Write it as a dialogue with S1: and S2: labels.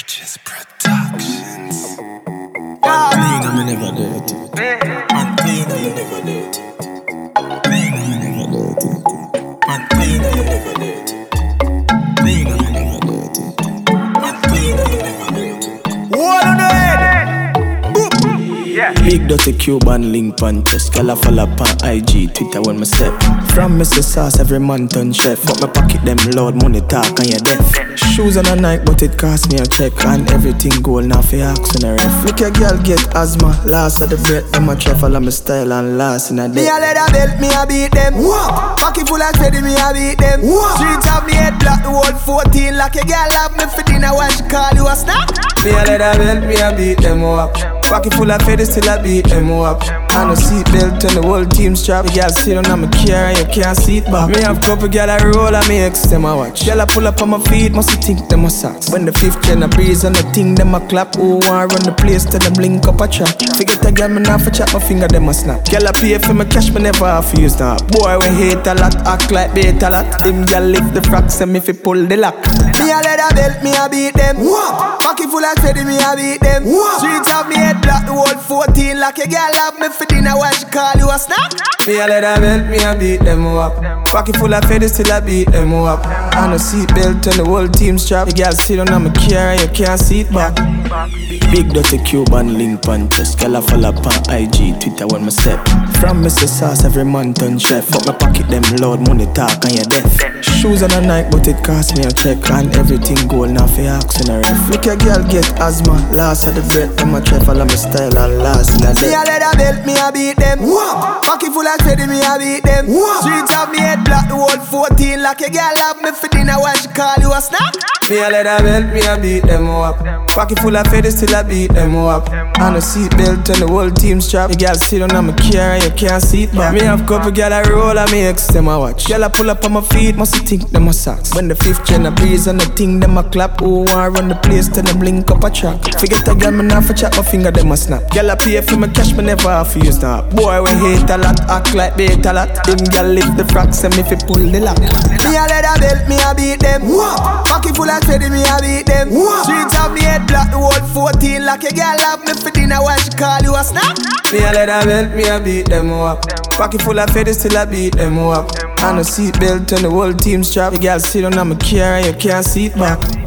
S1: Purchase Productions.
S2: Clean and me never dirty. And clean and me never dirty. Clean and me never dirty. And clean and me never dirty. Clean and me never dirty. And clean and me never dirty. What on the head? Yeah. Big dirty Cuban link on chest. Girl I follow on IG, Twitter when me step. From Mr. Sauce every month on chef. Fuck my pocket them loud money talk and you deaf. Shoes on a Nike but it cost me a check. And everything gold now for ask in a ref. Look your girl get asthma, last of the breath. Them a try follow my style and last in a day. Me a leather belt, me a beat them. Whoa. Pocket full of credit, me a beat them. Whoa. Streets have me head black, the world 14. Like a girl have me for dinner when she call you a snack. Me a leather belt, me a beat them up. Pocket full of feathers till I beat them up. And a seatbelt and the whole team strap. The girl sit on my car and you can't see it back. Me have couple girl I roll and me ex them a watch. Girl I pull up on my feet, must think them a socks. When the fifth gen a breeze and the thing them a clap. Who want run the place till them link up a trap. Forget a girl me now for chat, my finger them a snap. Girl I pay for my cash, me never have to use that. Boy we hate a lot, act like bait a lot. Him girl lift the fracks and me fi pull the lock. Me a leather belt, me a beat them. Pocket full of credit, me a beat them. Streets have me head black, the world 14. Like a girl have me for dinner when she call you a snack. Me a leather belt, me a beat them up. Pocket full of feathers till I beat them up. And a seatbelt and the whole team strap. The girl sit on my car and you can't see it back. Big dirty Cuban link on chest. Girl I follow on IG, Twitter when me step. From Mr. Sauce every month on chef. Fuck my pocket them loud money talk and you deaf. Shoes on a Nike but it cost me a check. And everything gold now for ask in a ref. Look your girl get asthma, last of the breath. Them a try follow my style and last in a day. Me a leather belt, me a beat them. Pocket full of credit, me a beat them. Streets have me head black, the world 14. Like a girl have me for dinner when she call you a snack. Me a leather belt, me a beat them up. Pocket full of feathers till I beat them up. And a seatbelt and the whole team strap. The girl sit on my car and you can't see it back. Me have couple girl I roll and me ex them a watch. Girl I pull up on my feet, must think them a socks. When the fifth gen a breeze and the thing them a clap. Who want run the place till them link up a track. Forget a girl me now for chat, my finger them a snap. Girl I pay for my cash, me never have to use that. Boy we hate a lot, act like bait a lot. Them girl lift the fracks and me fi pull the lock. Me a leather belt, me a beat them. Pocket full of credit, me a beat them. Streets have me head black, the world 14. Like a girl have me for dinner when she call you a snack. Me a leather belt, me a beat them up. Pocket full of feathers till I beat them up. And a seatbelt and the whole team strap. The girl sit on my car and you can't see it back.